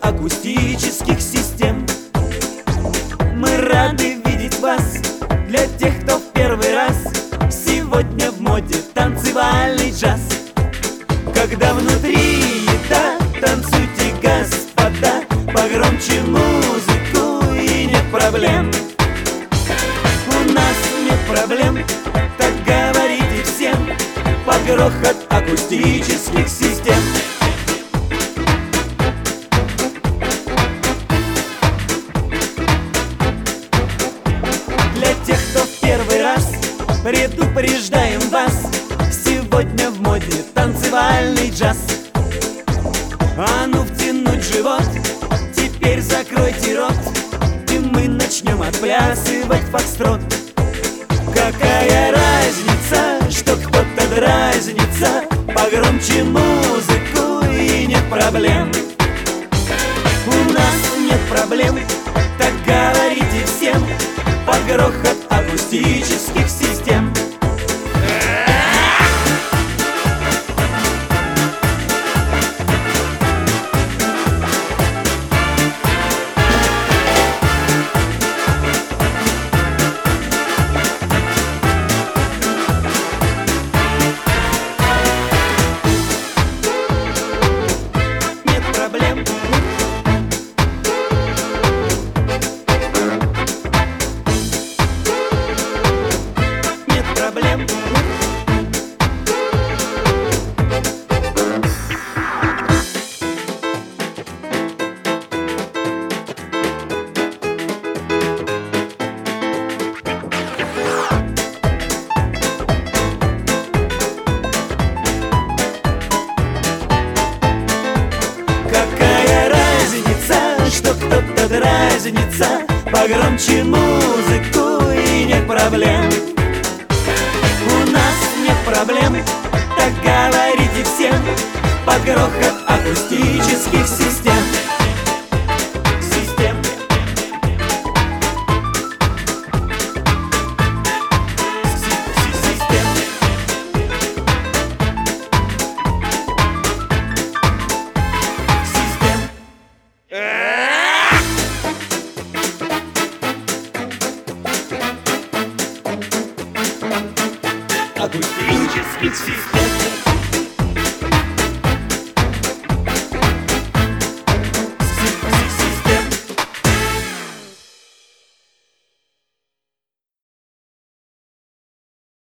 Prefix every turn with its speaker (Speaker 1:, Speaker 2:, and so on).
Speaker 1: акустических систем. Мы рады видеть вас, для тех, кто в первый раз. Сегодня в моде танцевальный джаз. Когда внутри еда, танцуйте, господа, погромче музыку и нет проблем. У нас нет проблем, так говорите всем, под грохот акустических систем. Для тех, кто в первый раз, предупреждаем вас, сегодня в моде танцевальный джаз. А ну втянуть живот, теперь закройте рот, и мы начнем отплясывать фокстрот. Какая разница, что кто-то дразнится, погромче музыку и нет проблем. У нас нет проблем, так говорите всем, под грохот акустических систем. Кто-то дразнится, погромче музыку и нет проблем. У нас нет проблем, так говорите всем, под грохот акустических систем. Систем. Систем. Акустических систем.